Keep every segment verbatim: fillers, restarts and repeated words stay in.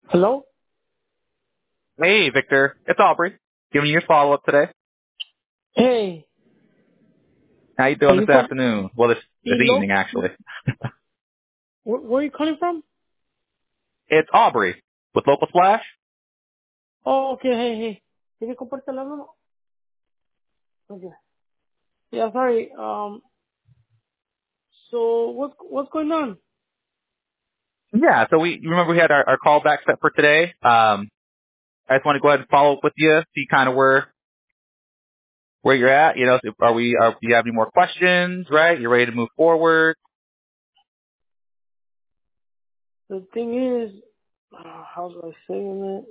Hello? Hey, Victor. It's Aubrey. Giving you your follow-up today. Hey, How you are doing you this from afternoon? Well, this this Elo? evening, actually. Where, where are you calling from? It's Aubrey with Local Splash. Oh, okay, hey, hey. ¿Tiene que compartir el teléfono? Okay. Yeah, sorry. Um, so what's, what's going on? Yeah, so we you remember we had our, our call back set for today. Um, I just want to go ahead and follow up with you, see kind of where where you're at. You know, are we? Are, do you have any more questions? Right? You're ready to move forward? The thing is, uh, how do I say it?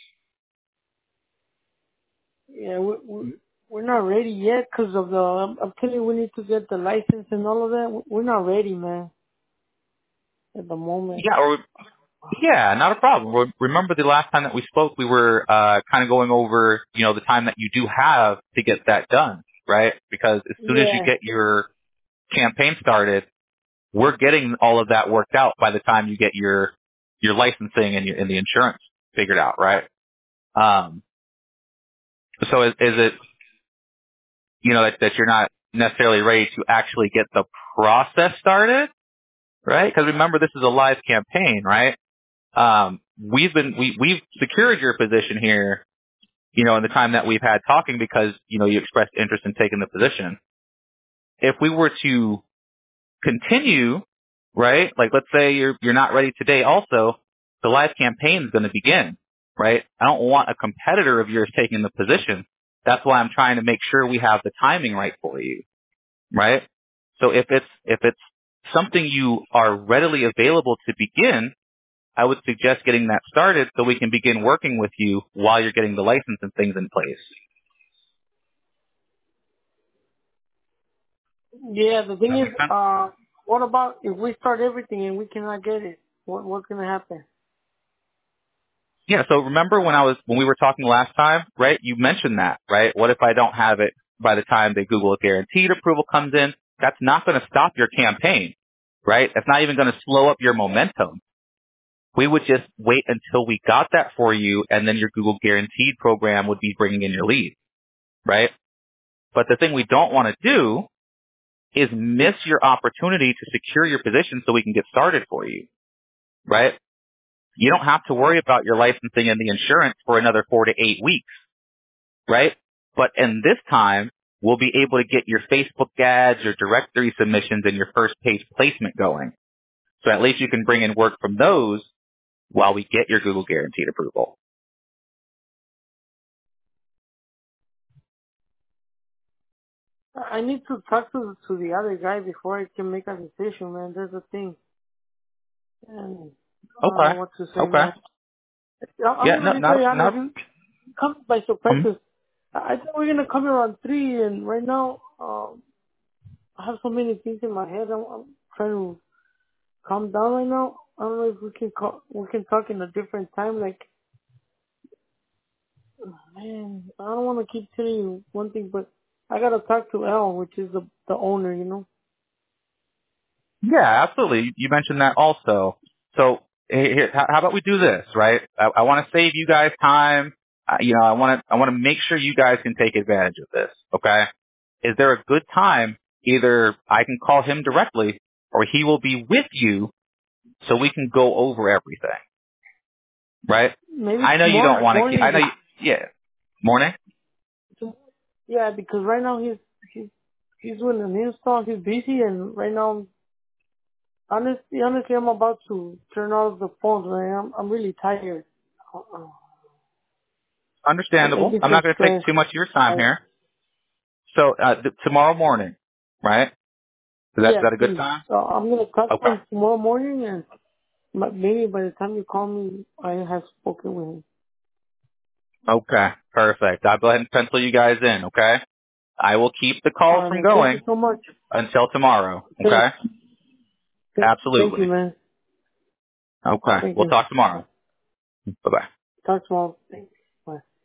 Yeah, we, we, we're not ready yet because of the, I'm, I'm telling you, we need to get the license and all of that. We're not ready, man, at the moment. Yeah, or yeah, not a problem. Re- Remember the last time that we spoke, we were uh, kind of going over, you know, the time that you do have to get that done, right? Because as soon as you Yeah, get your campaign started, we're getting all of that worked out by the time you get your your licensing and your and the insurance figured out, right? Um, so is, is it you know that, that you're not necessarily ready to actually get the process started, right? Because remember, this is a live campaign, right? Um, we've been we we've secured your position here, you know, in the time that we've had talking because you know you expressed interest in taking the position. If we were to continue, right? Like let's say you're you're not ready today also, the live campaign is going to begin, right? I don't want a competitor of yours taking the position. That's why I'm trying to make sure we have the timing right for you, right? So if it's if it's something you are readily available to begin, I would suggest getting that started so we can begin working with you while you're getting the license and things in place. yeah, the Does thing that is, make sense? uh, what about if we start everything and we cannot get it? What, what's gonna happen? Yeah, so remember when I was when we were talking last time, right? You mentioned that, right? What if I don't have it by the time the Google guaranteed approval comes in? That's not going to stop your campaign, right? That's not even going to slow up your momentum. We would just wait until we got that for you, and then your Google guaranteed program would be bringing in your lead, right? But the thing we don't want to do is miss your opportunity to secure your position so we can get started for you, right? You don't have to worry about your licensing and the insurance for another four to eight weeks. Right? But in this time, we'll be able to get your Facebook ads, your directory submissions, and your first page placement going. So at least you can bring in work from those while we get your Google guaranteed approval. I need to talk to to the other guy before I can make a decision, man. There's a thing, and I don't know Okay. what to say, Okay. man. I- I'm Yeah, gonna no, be very not, honest. not, It comes by surprise. um, 'Cause I I thought we are gonna come around three, and right now, um, I have so many things in my head. I'm, I'm trying to calm down right now. I don't know if we can call, we can talk in a different time. Like, man, I don't want to keep telling you one thing, but I gotta talk to Al, which is the the owner, you know. yeah, absolutely. You mentioned that also. So here, here- how how about we do this, right? I, I want to save you guys time. Uh, you know, I want to, I want to make sure you guys can take advantage of this. Okay. Is there a good time? Either I can call him directly or he will be with you so we can go over everything, right? Maybe I know you don't tomorrow want to keep, I morning. know, you, yeah, morning? Yeah, because right now he's he's he's doing an install. He's busy, and right now, honestly, honestly, I'm about to turn off the phones, man. I'm I'm really tired. Uh-uh. I, I Understandable. get I'm so not going to take stressed. too much of your time I, here. So, uh, th- tomorrow morning, right? Is that, is yeah, that a good please. time? Uh, I'm gonna talk to Okay. him tomorrow morning, and m- maybe by the time you call me, I have spoken with him. Okay. Perfect. I'll go ahead and pencil you guys in, okay? I will keep the All calls right, from man. Thank you going so much. until tomorrow, Thank, okay? thank, thank you, Absolutely. man. Okay. Thank We'll you. talk Bye. tomorrow. Bye-bye. Talk tomorrow. Thanks. Bye.